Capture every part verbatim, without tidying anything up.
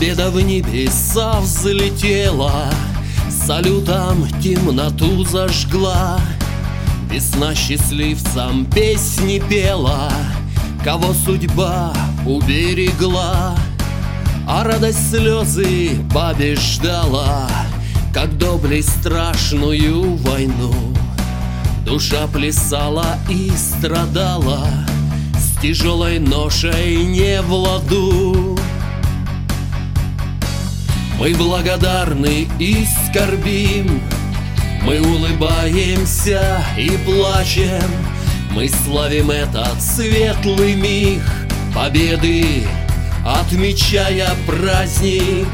Победа в небеса взлетела, салютом темноту зажгла. Весна счастливцам песни пела, кого судьба уберегла. А радость слезы побеждала, как доблесть страшную войну. Душа плясала и страдала, с тяжелой ношей не в ладу. Мы благодарны и скорбим, мы улыбаемся и плачем, мы славим этот светлый миг победы, отмечая праздник.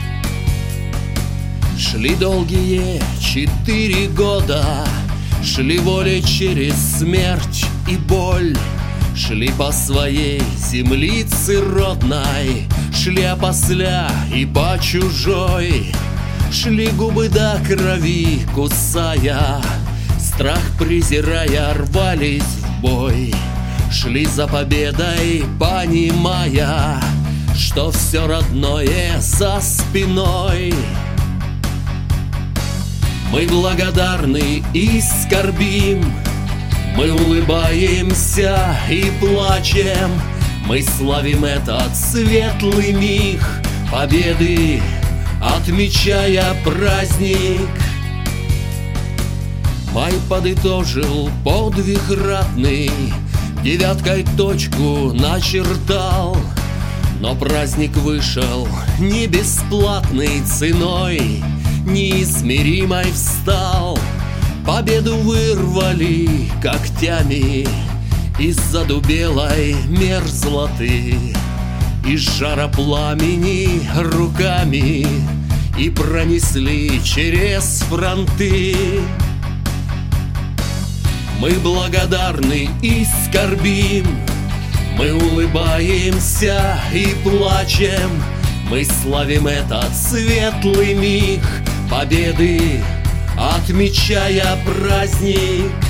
Шли долгие четыре года, шли воли через смерть и боль, шли по своей землице родной, шли опосля и по чужой, шли губы до крови кусая, страх презирая, рвались в бой, шли за победой, понимая, что все родное за спиной. Мы благодарны и скорбим, мы улыбаемся и плачем, мы славим этот светлый миг победы, отмечая праздник. Май подытожил подвиг ратный, девяткой точку начертал, но праздник вышел не бесплатной ценой, неизмеримой встал. Победу вырвали когтями из задубелой мерзлоты, из жара пламени руками и пронесли через фронты. Мы благодарны и скорбим, мы улыбаемся и плачем, мы славим этот светлый миг победы, отмечая праздник.